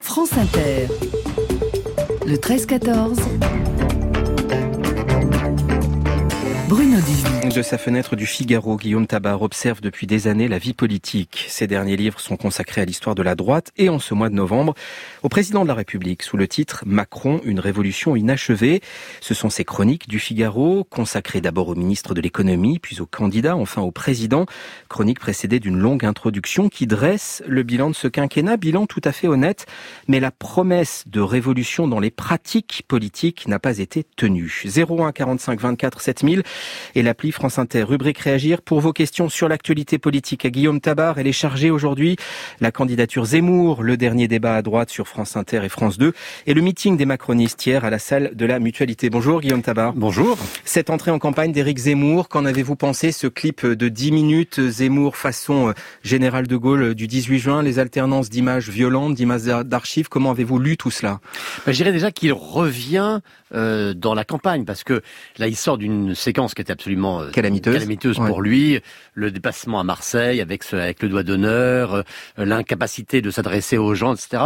France Inter, le 13-14, Bruno Dubuis. De sa fenêtre du Figaro, Guillaume Tabar observe depuis des années la vie politique. Ses derniers livres sont consacrés à l'histoire de la droite et en ce mois de novembre, au président de la République, sous le titre « Macron, une révolution inachevée ». Ce sont ses chroniques du Figaro, consacrées d'abord au ministre de l'économie, puis au candidat, enfin au président. Chroniques précédées d'une longue introduction qui dresse le bilan de ce quinquennat, bilan tout à fait honnête, mais la promesse de révolution dans les pratiques politiques n'a pas été tenue. 01 45 24 7000 et l'appli France Inter, rubrique Réagir pour vos questions sur l'actualité politique à Guillaume Tabar. Elle est chargée aujourd'hui. La candidature Zemmour, le dernier débat à droite sur France Inter et France 2 et le meeting des macronistes hier à la salle de la Mutualité. Bonjour Guillaume Tabar. Bonjour. Cette entrée en campagne d'Éric Zemmour, qu'en avez-vous pensé, ce clip de 10 minutes, Zemmour façon Général de Gaulle du 18 juin, les alternances d'images violentes, d'images d'archives, comment avez-vous lu tout cela? Je dirais déjà qu'il revient dans la campagne, parce que là il sort d'une séquence qui était absolument calamiteuse pour lui, le déplacement à Marseille avec le doigt d'honneur, l'incapacité de s'adresser aux gens, etc.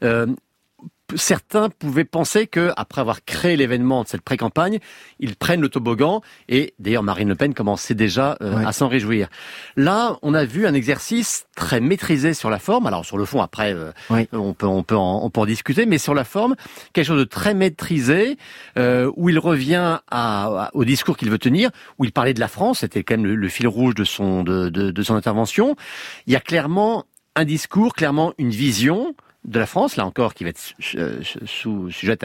Certains pouvaient penser que, après avoir créé l'événement de cette pré-campagne, ils prennent le toboggan, et d'ailleurs Marine Le Pen commençait déjà à s'en réjouir. Là, on a vu un exercice très maîtrisé sur la forme. Alors sur le fond, après, on peut en discuter, mais sur la forme, quelque chose de très maîtrisé, où il revient au discours qu'il veut tenir, où il parlait de la France. C'était quand même le fil rouge de son intervention. Il y a clairement un discours, clairement une vision de la France, là encore, qui va être sujette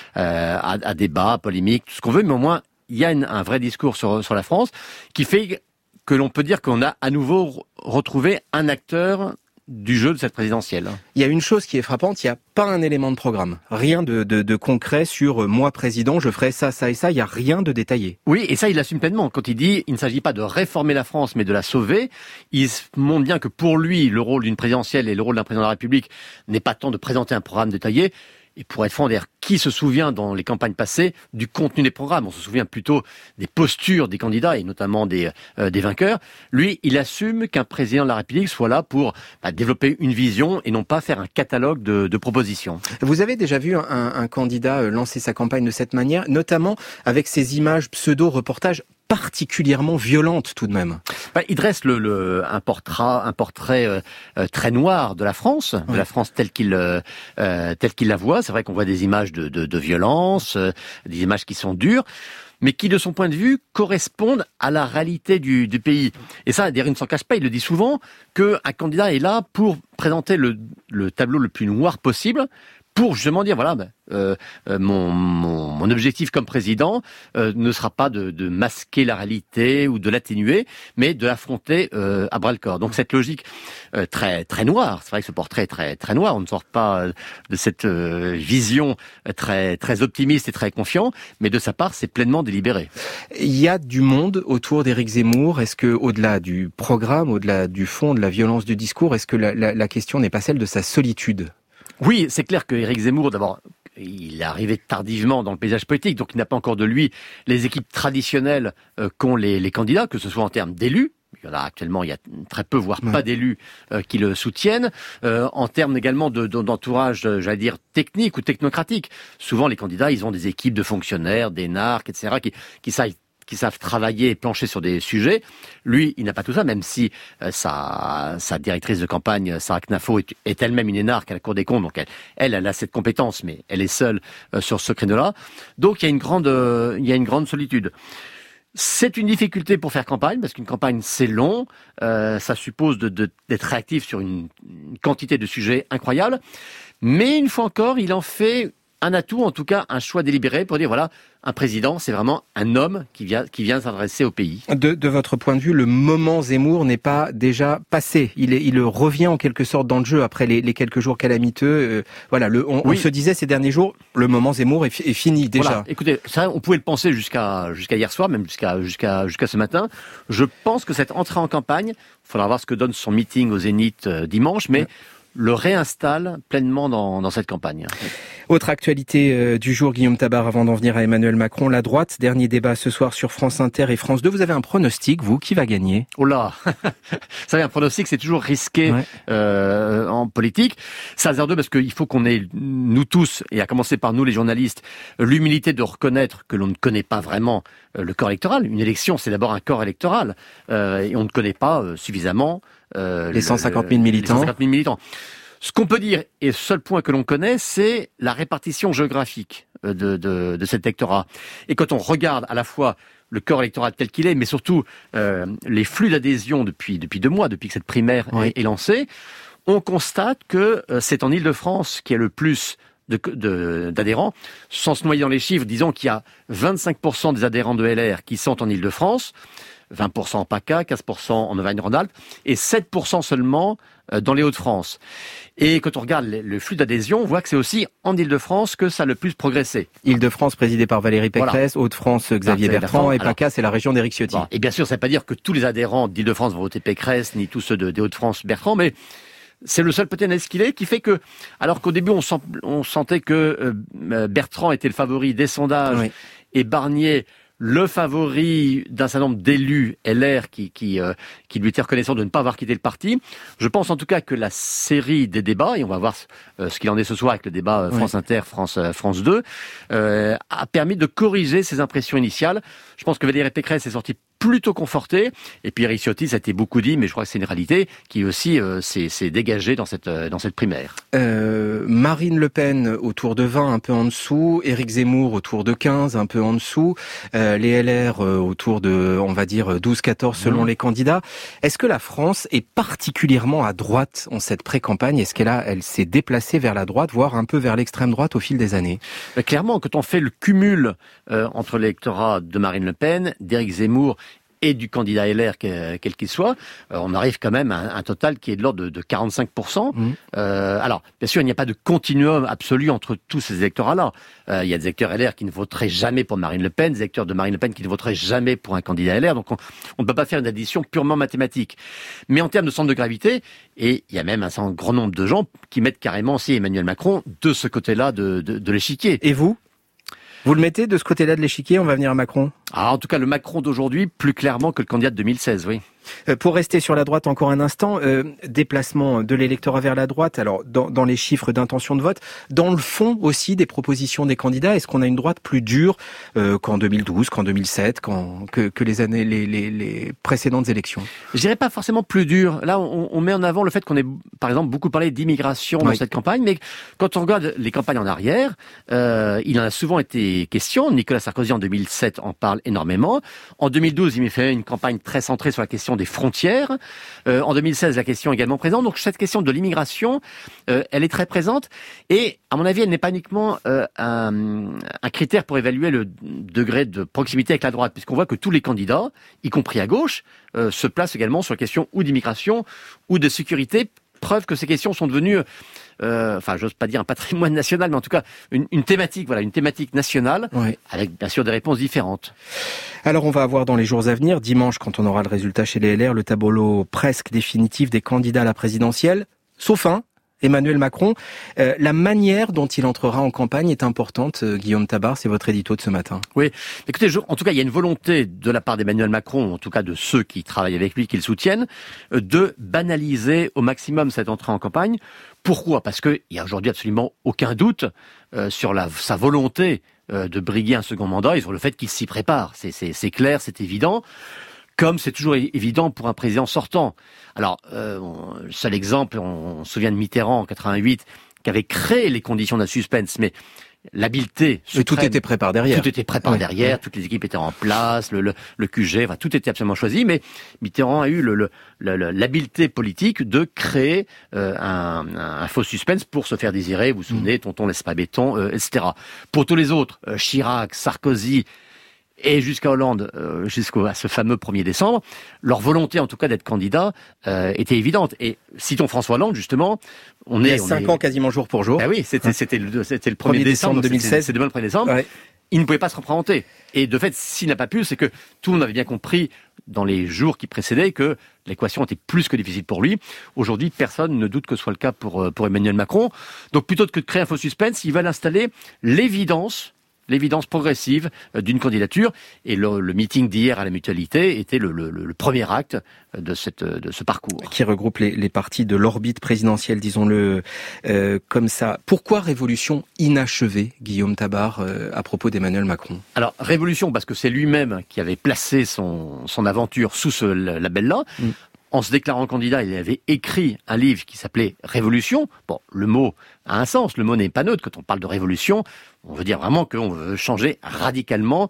à débat, à polémique, tout ce qu'on veut, mais au moins, il y a un vrai discours sur la France qui fait que l'on peut dire qu'on a à nouveau retrouvé un acteur du jeu de cette présidentielle. Il y a une chose qui est frappante, il n'y a pas un élément de programme. Rien de concret sur moi président, je ferai ça, ça et ça, il n'y a rien de détaillé. Oui, et ça il l'assume pleinement. Quand il dit il ne s'agit pas de réformer la France mais de la sauver, il montre bien que pour lui, le rôle d'une présidentielle et le rôle d'un président de la République n'est pas tant de présenter un programme détaillé. Et pour être franc, d'ailleurs, qui se souvient dans les campagnes passées du contenu des programmes? On se souvient plutôt des postures des candidats et notamment des vainqueurs. Lui, il assume qu'un président de la République soit là pour développer une vision et non pas faire un catalogue de propositions. Vous avez déjà vu un candidat lancer sa campagne de cette manière, notamment avec ces images pseudo-reportages particulièrement violente tout de même. Il dresse un portrait très noir de la France, de la France telle qu'il la voit. C'est vrai qu'on voit des images de violence, des images qui sont dures, mais qui, de son point de vue, correspondent à la réalité du pays. Et ça, d'ailleurs, il ne s'en cache pas, il le dit souvent, qu'un candidat est là pour présenter le tableau le plus noir possible, pour justement dire, voilà, mon objectif comme président ne sera pas de masquer la réalité ou de l'atténuer, mais de l'affronter à bras-le-corps. Donc cette logique très très noire, c'est vrai que ce portrait est très très noir, on ne sort pas de cette vision très très optimiste et très confiant, mais de sa part, c'est pleinement délibéré. Il y a du monde autour d'Éric Zemmour. Est-ce que, au-delà du programme, au-delà du fond, de la violence du discours, est-ce que la question n'est pas celle de sa solitude? Oui, c'est clair que Éric Zemmour, d'abord, il est arrivé tardivement dans le paysage politique, donc il n'a pas encore de lui les équipes traditionnelles qu'ont les candidats, que ce soit en termes d'élus. Il y en a actuellement, il y a très peu, voire pas d'élus qui le soutiennent. En termes également d'entourage, j'allais dire, technique ou technocratique. Souvent, les candidats, ils ont des équipes de fonctionnaires, d'énarques, etc., qui savent travailler et plancher sur des sujets. Lui, il n'a pas tout ça, même si sa directrice de campagne, Sarah Knafo, est elle-même une énarque à la Cour des comptes. Donc elle a cette compétence, mais elle est seule sur ce créneau-là. Donc il y a une grande solitude. C'est une difficulté pour faire campagne, parce qu'une campagne, c'est long. Ça suppose d'être réactif sur une quantité de sujets incroyable. Mais une fois encore, il en fait un atout, en tout cas un choix délibéré pour dire, voilà, un président, c'est vraiment un homme qui vient s'adresser au pays. De votre point de vue, le moment Zemmour n'est pas déjà passé. Il revient en quelque sorte dans le jeu après les quelques jours calamiteux. On se disait ces derniers jours, le moment Zemmour est fini déjà. Voilà. Écoutez, ça, on pouvait le penser jusqu'à hier soir, même jusqu'à ce matin. Je pense que cette entrée en campagne, il faudra voir ce que donne son meeting au Zénith dimanche, mais le réinstalle pleinement dans cette campagne. Autre actualité du jour, Guillaume Tabar, avant d'en venir à Emmanuel Macron, la droite, dernier débat ce soir sur France Inter et France 2. Vous avez un pronostic, vous, qui va gagner? Oh là, vous savez, un pronostic, c'est toujours risqué en politique. Ça a 0-2 parce qu'il faut qu'on ait, nous tous, et à commencer par nous les journalistes, l'humilité de reconnaître que l'on ne connaît pas vraiment le corps électoral. Une élection, c'est d'abord un corps électoral. Et on ne connaît pas suffisamment les 150 000 militants. Les 150 000 militants. Ce qu'on peut dire, et le seul point que l'on connaît, c'est la répartition géographique de cet électorat. Et quand on regarde à la fois le corps électoral tel qu'il est, mais surtout les flux d'adhésion depuis 2 mois, depuis que cette primaire est lancée, on constate que c'est en Île-de-France qu'il y a le plus d'adhérents. Sans se noyer dans les chiffres, disons qu'il y a 25% des adhérents de LR qui sont en Île-de-France, 20% en PACA, 15% en Auvergne-Rhône-Alpes et 7% seulement dans les Hauts-de-France. Et quand on regarde le flux d'adhésion, on voit que c'est aussi en Île-de-France que ça a le plus progressé. Île-de-France présidée par Valérie Pécresse, voilà. Hauts-de-France Xavier Bertrand et PACA c'est la région d'Éric Ciotti. Bon, et bien sûr, ça ne veut pas dire que tous les adhérents d'Île-de-France vont voter Pécresse, ni tous ceux des Hauts-de-France Bertrand, mais c'est le seul petit analyse qu'il est, qui fait que, alors qu'au début on sentait que Bertrand était le favori des sondages et Barnier le favori d'un certain nombre d'élus LR qui lui étaient reconnaissants de ne pas avoir quitté le parti. Je pense en tout cas que la série des débats, et on va voir ce qu'il en est ce soir avec le débat France Inter, France 2, a permis de corriger ces impressions initiales. Je pense que Valérie Pécresse est sortie plutôt conforté. Et puis Éric Ciotti, ça a été beaucoup dit, mais je crois que c'est une réalité qui aussi s'est dégagée dans cette primaire. Marine Le Pen autour de 20, un peu en dessous. Éric Zemmour autour de 15, un peu en dessous. Les LR autour de, on va dire, 12-14 selon les candidats. Est-ce que la France est particulièrement à droite en cette pré-campagne? Est-ce elle s'est déplacée vers la droite, voire un peu vers l'extrême droite au fil des années? Clairement, quand on fait le cumul entre l'électorat de Marine Le Pen, d'Éric Zemmour et du candidat LR, quel qu'il soit, on arrive quand même à un total qui est de l'ordre de 45%. Alors, bien sûr, il n'y a pas de continuum absolu entre tous ces électorats-là. Il y a des électeurs LR qui ne voteraient jamais pour Marine Le Pen, des électeurs de Marine Le Pen qui ne voteraient jamais pour un candidat LR. Donc, on ne peut pas faire une addition purement mathématique. Mais en termes de centre de gravité, et il y a même un grand nombre de gens qui mettent carrément aussi Emmanuel Macron de ce côté-là de l'échiquier. Et vous le mettez de ce côté-là de l'échiquier? On va venir à Macron. En tout cas, le Macron d'aujourd'hui, plus clairement que le candidat de 2016, oui. Pour rester sur la droite encore un instant, déplacement de l'électorat vers la droite, alors dans les chiffres d'intention de vote, dans le fond aussi des propositions des candidats, est-ce qu'on a une droite plus dure qu'en 2012, qu'en 2007, que les années, les précédentes élections? Je dirais pas forcément plus dure. Là, on met en avant le fait qu'on ait, par exemple, beaucoup parlé d'immigration dans cette campagne, mais quand on regarde les campagnes en arrière, il en a souvent été question. Nicolas Sarkozy en 2007 en parle énormément. En 2012, il fait une campagne très centrée sur la question des frontières. En 2016, la question est également présente. Donc cette question de l'immigration, elle est très présente. Et à mon avis, elle n'est pas uniquement un critère pour évaluer le degré de proximité avec la droite, puisqu'on voit que tous les candidats, y compris à gauche, se placent également sur la question ou d'immigration ou de sécurité. Preuve que ces questions sont devenues, j'ose pas dire un patrimoine national, mais en tout cas une thématique, une thématique nationale, avec bien sûr des réponses différentes. Alors on va avoir dans les jours à venir, dimanche quand on aura le résultat chez les LR, le tableau presque définitif des candidats à la présidentielle, sauf un, Emmanuel Macron. La manière dont il entrera en campagne est importante. Guillaume Tabar, c'est votre édito de ce matin. Oui, écoutez, en tout cas, il y a une volonté de la part d'Emmanuel Macron, en tout cas de ceux qui travaillent avec lui, qui le soutiennent, de banaliser au maximum cette entrée en campagne. Pourquoi ? Parce qu'il y a aujourd'hui absolument aucun doute sur sa volonté de briguer un second mandat et sur le fait qu'il s'y prépare. C'est clair, c'est évident. Comme c'est toujours évident pour un président sortant. Alors, le seul exemple, on se souvient de Mitterrand en 88, qui avait créé les conditions d'un suspense, mais l'habileté suprême... Tout était prêt par derrière. Tout était prêt par derrière, toutes les équipes étaient en place, le QG, tout était absolument choisi, mais Mitterrand a eu l'habileté politique de créer un faux suspense pour se faire désirer, vous vous souvenez, tonton laisse pas béton, etc. Pour tous les autres, Chirac, Sarkozy... et jusqu'à Hollande, jusqu'à ce fameux 1er décembre, leur volonté en tout cas d'être candidat était évidente. Et citons François Hollande, justement, il y a 5 ans quasiment jour pour jour. Ben oui, c'était le 1er décembre 2016. C'est demain le 1er décembre. Ouais. il ne pouvait pas se représenter. Et de fait, s'il n'a pas pu, c'est que tout le monde avait bien compris dans les jours qui précédaient que l'équation était plus que difficile pour lui. Aujourd'hui, personne ne doute que ce soit le cas pour Emmanuel Macron. Donc plutôt que de créer un faux suspense, ils veulent installer l'évidence progressive d'une candidature. Et le meeting d'hier à la Mutualité était le premier acte de ce parcours. Qui regroupe les partis de l'orbite présidentielle, disons-le comme ça. Pourquoi révolution inachevée, Guillaume Tabar, à propos d'Emmanuel Macron ? Alors, révolution, parce que c'est lui-même qui avait placé son aventure sous ce label-là. En se déclarant candidat, il avait écrit un livre qui s'appelait Révolution. Bon, le mot a un sens, le mot n'est pas neutre. Quand on parle de révolution, on veut dire vraiment qu'on veut changer radicalement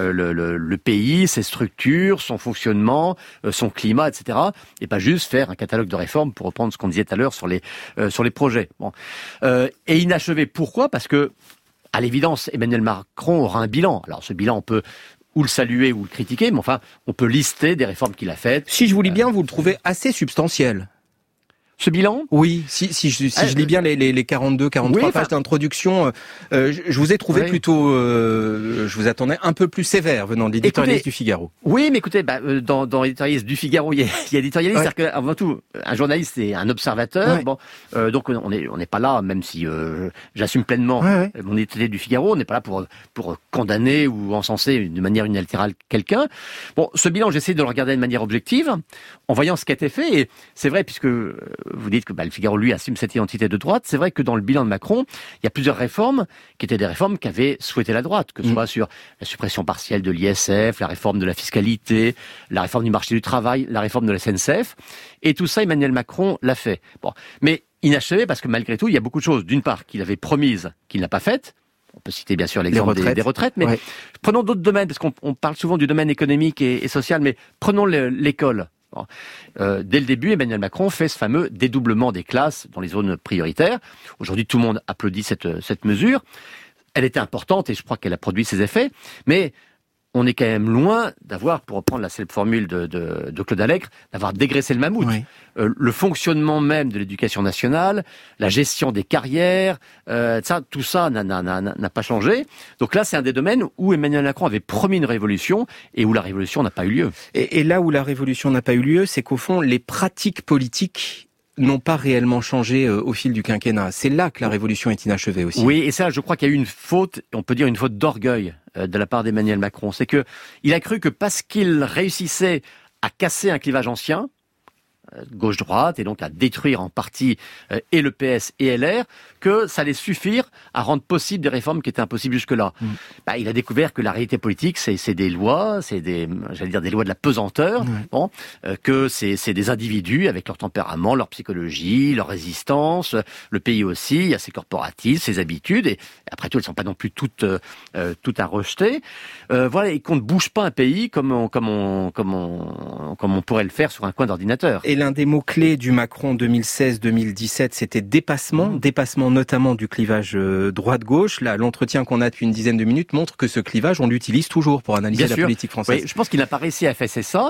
le pays, ses structures, son fonctionnement, son climat, etc. Et pas juste faire un catalogue de réformes, pour reprendre ce qu'on disait tout à l'heure sur les projets. Bon. Et inachevé, pourquoi ? Parce que, à l'évidence, Emmanuel Macron aura un bilan. Alors ce bilan, on peut ou le saluer ou le critiquer, mais enfin, on peut lister des réformes qu'il a faites. Si je vous lis bien, vous le trouvez assez substantiel. Ce bilan ? Oui, si je lis bien les 42, 43 pages d'introduction, je vous ai trouvé plutôt, je vous attendais un peu plus sévère venant de l'éditorialiste du Figaro. Oui, mais écoutez, dans l'éditorialiste du Figaro, il y a l'éditorialiste, c'est-à-dire qu'avant tout, un journaliste c'est un observateur. Ouais. Bon, donc on n'est pas là, même si j'assume pleinement mon éditorialiste du Figaro, on n'est pas là pour condamner ou encenser de manière unilatérale quelqu'un. Bon, ce bilan, j'essaie de le regarder de manière objective, en voyant ce qui a été fait, et c'est vrai, puisque vous dites que le Figaro, lui, assume cette identité de droite. C'est vrai que dans le bilan de Macron, il y a plusieurs réformes qui étaient des réformes qu'avait souhaité la droite, que ce soit sur la suppression partielle de l'ISF, la réforme de la fiscalité, la réforme du marché du travail, la réforme de la SNCF. Et tout ça, Emmanuel Macron l'a fait. Bon. Mais inachevé parce que malgré tout, il y a beaucoup de choses, d'une part, qu'il avait promises, qu'il n'a pas faites. On peut citer bien sûr l'exemple des retraites, mais prenons d'autres domaines, parce qu'on parle souvent du domaine économique et social, mais prenons l'école. Dès le début, Emmanuel Macron fait ce fameux dédoublement des classes dans les zones prioritaires. Aujourd'hui, tout le monde applaudit cette mesure. Elle était importante et je crois qu'elle a produit ses effets, mais on est quand même loin d'avoir, pour reprendre la célèbre formule de Claude Allègre, d'avoir dégraissé le mammouth. Oui. Le fonctionnement même de l'éducation nationale, la gestion des carrières, tout ça n'a pas changé. Donc là, c'est un des domaines où Emmanuel Macron avait promis une révolution et où la révolution n'a pas eu lieu. Et là où la révolution n'a pas eu lieu, c'est qu'au fond, les pratiques politiques n'ont pas réellement changé au fil du quinquennat. C'est là que la révolution est inachevée aussi. Oui, et ça, je crois qu'il y a eu une faute, on peut dire une faute d'orgueil de la part d'Emmanuel Macron. C'est que il a cru que parce qu'il réussissait à casser un clivage ancien, gauche-droite, et donc à détruire en partie et le PS et LR, que ça allait suffire à rendre possible des réformes qui étaient impossibles jusque-là. Il a découvert que la réalité politique, c'est des lois, c'est des lois de la pesanteur, que c'est des individus avec leur tempérament, leur psychologie, leur résistance, le pays aussi, il y a ses corporatismes, ses habitudes, et après tout, elles ne sont pas non plus toutes à rejeter. Et qu'on ne bouge pas un pays comme on pourrait le faire sur un coin d'ordinateur. Et l'un des mots-clés du Macron 2016-2017, c'était dépassement notamment du clivage droite-gauche. Là, l'entretien qu'on a depuis une dizaine de minutes montre que ce clivage, on l'utilise toujours pour analyser la politique française. Oui, je pense qu'il n'a pas réussi à effacer ça.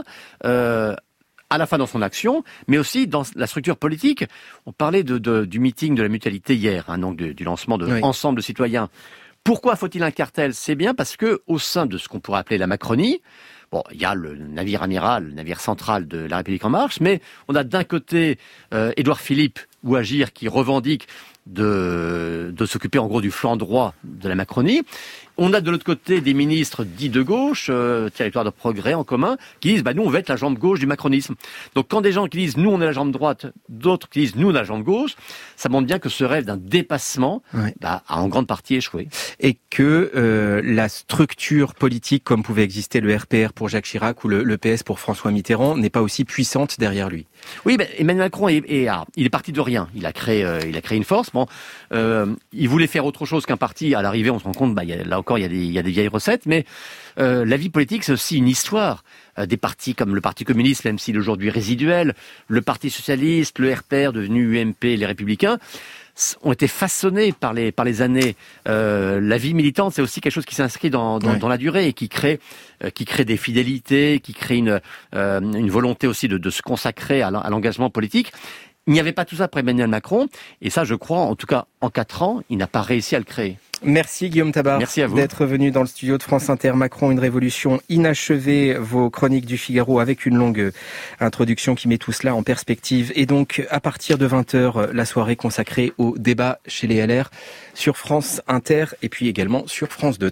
À la fin dans son action, mais aussi dans la structure politique. On parlait du meeting de la Mutualité hier, donc du lancement de Ensemble de citoyens. Pourquoi faut-il un cartel ? C'est bien parce que au sein de ce qu'on pourrait appeler la Macronie, il y a le navire amiral, le navire central de La République En Marche, mais on a d'un côté Édouard Philippe ou Agir qui revendique de s'occuper en gros du flanc droit de la Macronie. On a de l'autre côté des ministres dits de gauche, territoire de progrès en commun, qui disent nous on va être la jambe gauche du macronisme. Donc quand des gens qui disent nous on est la jambe droite, d'autres qui disent nous on est la jambe gauche, ça montre bien que ce rêve d'un dépassement a en grande partie échoué. Et que la structure politique comme pouvait exister le RPR pour Jacques Chirac ou le PS pour François Mitterrand n'est pas aussi puissante derrière lui. Oui, Emmanuel Macron il est parti de rien. Il a créé une force. Il voulait faire autre chose qu'un parti. À l'arrivée, on se rend compte, là encore, il y a des vieilles recettes. Mais la vie politique, c'est aussi une histoire. Des partis comme le Parti communiste, même s'il est aujourd'hui résiduel, le Parti socialiste, le RPR, devenu UMP, les Républicains, ont été façonnés par les années. La vie militante, c'est aussi quelque chose qui s'inscrit dans la durée et qui crée des fidélités, qui crée une volonté aussi de se consacrer à l'engagement politique. Il n'y avait pas tout ça pour Emmanuel Macron, et ça, je crois, en tout cas, en 4 ans, il n'a pas réussi à le créer. Merci Guillaume Tabar d'être venu dans le studio de France Inter. Macron, une révolution inachevée, vos chroniques du Figaro avec une longue introduction qui met tout cela en perspective. Et donc, à partir de 20h, la soirée consacrée au débat chez les LR sur France Inter et puis également sur France 2.